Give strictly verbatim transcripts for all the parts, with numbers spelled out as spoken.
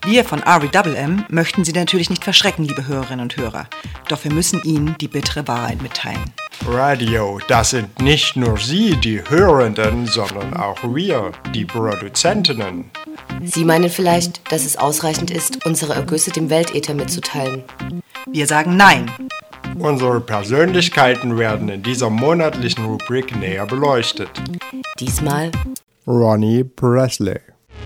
Wir von R V M M möchten Sie natürlich nicht verschrecken, liebe Hörerinnen und Hörer. Doch wir müssen Ihnen die bittere Wahrheit mitteilen. Radio, das sind nicht nur Sie, die Hörenden, sondern auch wir, die Produzentinnen. Sie meinen vielleicht, dass es ausreichend ist, unsere Ergüsse dem Weltäther mitzuteilen. Wir sagen Nein. Unsere Persönlichkeiten werden in dieser monatlichen Rubrik näher beleuchtet. Diesmal Ronnie Presley.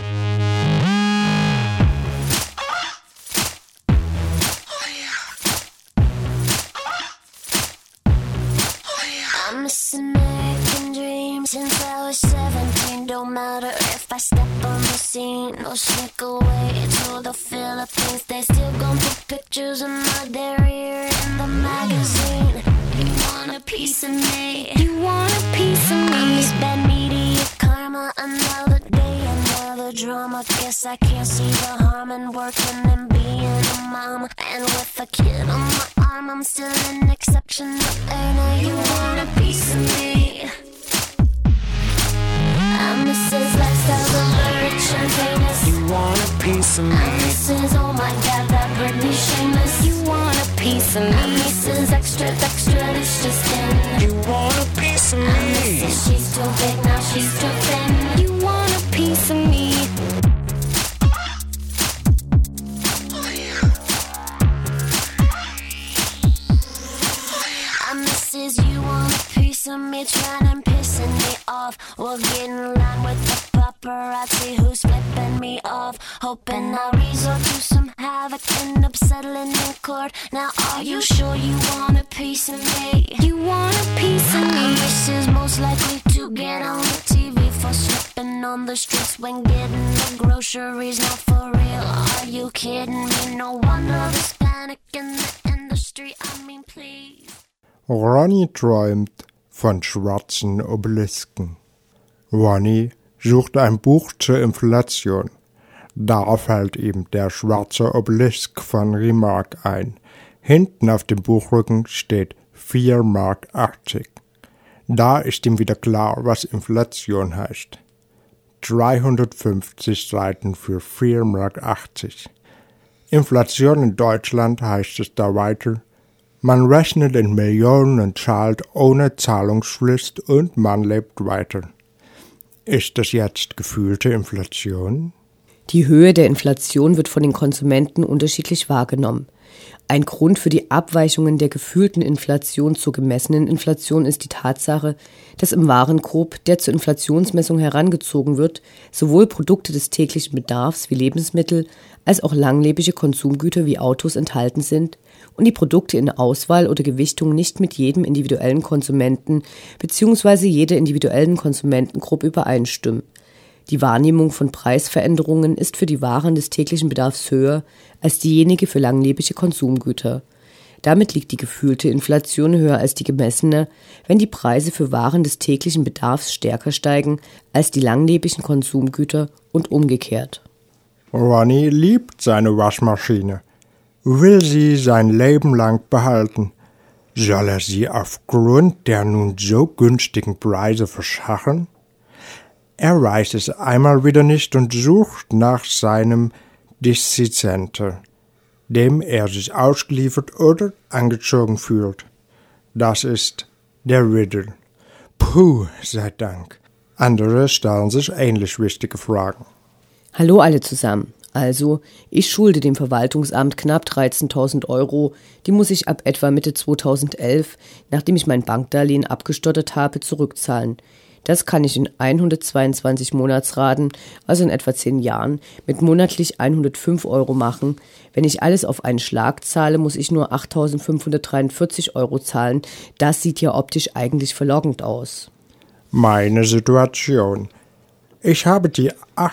Since I was seventeen, don't matter if I step on the scene or sneak away to the Philippines. They still gon' put pictures of my derriere in the magazine. You want a piece of me? You want a piece of me? I'm this bad media karma. Another day, another drama. Guess I can't see the harm in working and being a mom. And with a kid on my arm, I'm still an exceptional earner. You want a piece of me? I'm Missus Lifestyle, the rich and famous. You want a piece of me? I'm Missus Oh my God, that Britney shameless. You want a piece of me? I'm Missus Extra, extra, it's just thin. You want a piece of me? I'm Missus She's too big, now she's too thin. You want a piece of me? I'm Missus You want a piece of me? Trying and pissing me off. We'll get in line with the paparazzi who's flipping me off. Hoping I'll resort to some havoc, end up settling in court. Now are you sure you want a piece of me? You want a piece of me? Missus Most likely to get on the T V for slipping on the streets when getting the groceries. Not for real, are you kidding me? No wonder there's panic in the industry, I mean please. Ronnie träumt von schwarzen Obelisken. Ronnie sucht ein Buch zur Inflation. Da fällt ihm der schwarze Obelisk von Remark ein. Hinten auf dem Buchrücken steht vier Mark achtzig. Da ist ihm wieder klar, was Inflation heißt. dreihundertfünfzig Seiten für vier Mark achtzig. Inflation in Deutschland heißt es da weiter. Man rechnet in Millionen und zahlt ohne Zahlungsfrist und man lebt weiter. Ist das jetzt gefühlte Inflation? Die Höhe der Inflation wird von den Konsumenten unterschiedlich wahrgenommen. Ein Grund für die Abweichungen der gefühlten Inflation zur gemessenen Inflation ist die Tatsache, dass im Warenkorb, der zur Inflationsmessung herangezogen wird, sowohl Produkte des täglichen Bedarfs wie Lebensmittel als auch langlebige Konsumgüter wie Autos enthalten sind und die Produkte in Auswahl oder Gewichtung nicht mit jedem individuellen Konsumenten bzw. jeder individuellen Konsumentengruppe übereinstimmen. Die Wahrnehmung von Preisveränderungen ist für die Waren des täglichen Bedarfs höher als diejenige für langlebige Konsumgüter. Damit liegt die gefühlte Inflation höher als die gemessene, wenn die Preise für Waren des täglichen Bedarfs stärker steigen als die langlebigen Konsumgüter und umgekehrt. Ronnie liebt seine Waschmaschine, will sie sein Leben lang behalten. Soll er sie aufgrund der nun so günstigen Preise verschachern? Er weiß es einmal wieder nicht und sucht nach seinem Discenter, dem er sich ausgeliefert oder angezogen fühlt. Das ist der Riddle. Puh, sei Dank. Andere stellen sich ähnlich wichtige Fragen. Hallo alle zusammen. Also, ich schulde dem Verwaltungsamt knapp dreizehntausend Euro. Die muss ich ab etwa Mitte zweitausendelf, nachdem ich mein Bankdarlehen abgestottert habe, zurückzahlen. Das kann ich in hundertzweiundzwanzig Monatsraten, also in etwa zehn Jahren, mit monatlich hundertfünf Euro machen. Wenn ich alles auf einen Schlag zahle, muss ich nur achttausendfünfhundertdreiundvierzig Euro zahlen. Das sieht ja optisch eigentlich verlockend aus. Meine Situation. Ich habe die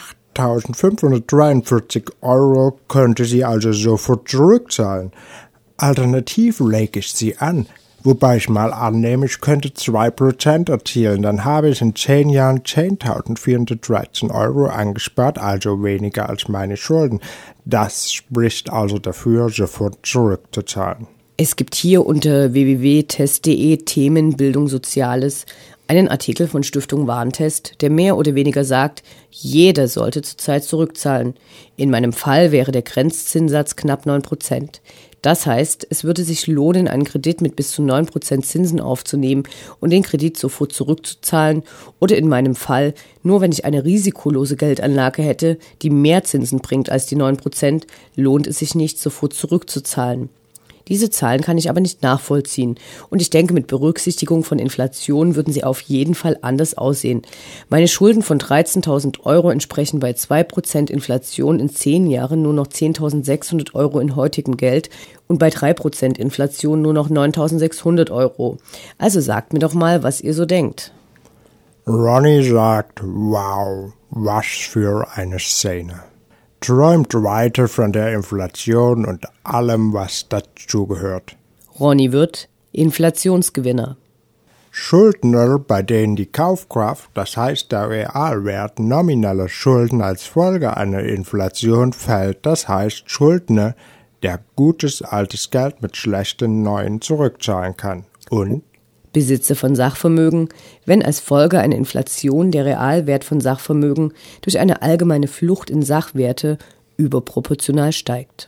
achttausendfünfhundertdreiundvierzig Euro, könnte sie also sofort zurückzahlen. Alternativ lege ich sie an. Wobei ich mal annehme, ich könnte zwei Prozent erzielen, dann habe ich in zehn Jahren zehntausendvierhundertdreizehn Euro angespart, also weniger als meine Schulden. Das spricht also dafür, sofort zurückzuzahlen. Es gibt hier unter w w w punkt test punkt de Themen Bildung Soziales Einen Artikel von Stiftung Warentest, der mehr oder weniger sagt, jeder sollte zurzeit zurückzahlen. In meinem Fall wäre der Grenzzinssatz knapp neun Prozent. Das heißt, es würde sich lohnen, einen Kredit mit bis zu neun Prozent Zinsen aufzunehmen und den Kredit sofort zurückzuzahlen oder in meinem Fall, nur wenn ich eine risikolose Geldanlage hätte, die mehr Zinsen bringt als die neun Prozent, lohnt es sich nicht, sofort zurückzuzahlen. Diese Zahlen kann ich aber nicht nachvollziehen und ich denke, mit Berücksichtigung von Inflation würden sie auf jeden Fall anders aussehen. Meine Schulden von dreizehntausend Euro entsprechen bei zwei Prozent Inflation in zehn Jahren nur noch zehntausendsechshundert Euro in heutigem Geld und bei drei Prozent Inflation nur noch neuntausendsechshundert Euro. Also sagt mir doch mal, was ihr so denkt. Ronny sagt, wow, was für eine Szene. Träumt weiter von der Inflation und allem, was dazugehört. Ronny wird Inflationsgewinner. Schuldner, bei denen die Kaufkraft, das heißt der Realwert nomineller Schulden als Folge einer Inflation fällt, das heißt Schuldner, der gutes altes Geld mit schlechten neuen zurückzahlen kann. Und Besitzer von Sachvermögen, wenn als Folge einer Inflation der Realwert von Sachvermögen durch eine allgemeine Flucht in Sachwerte überproportional steigt.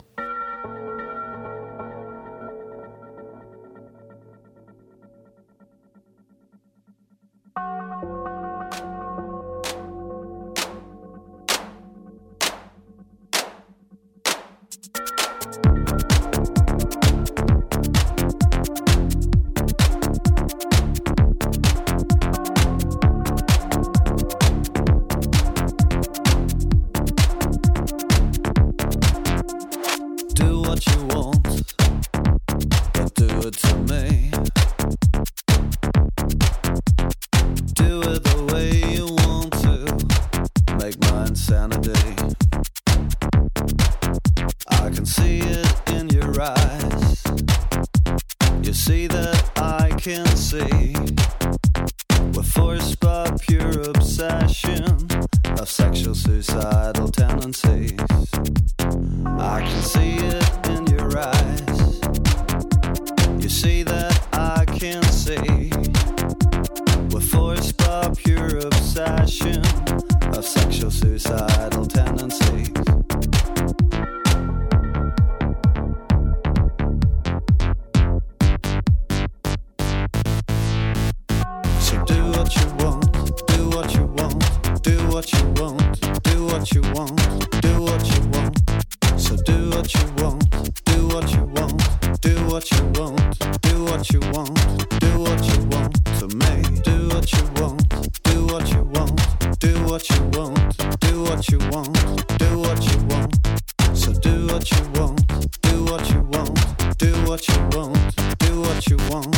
what you want, do what you want, do what you want.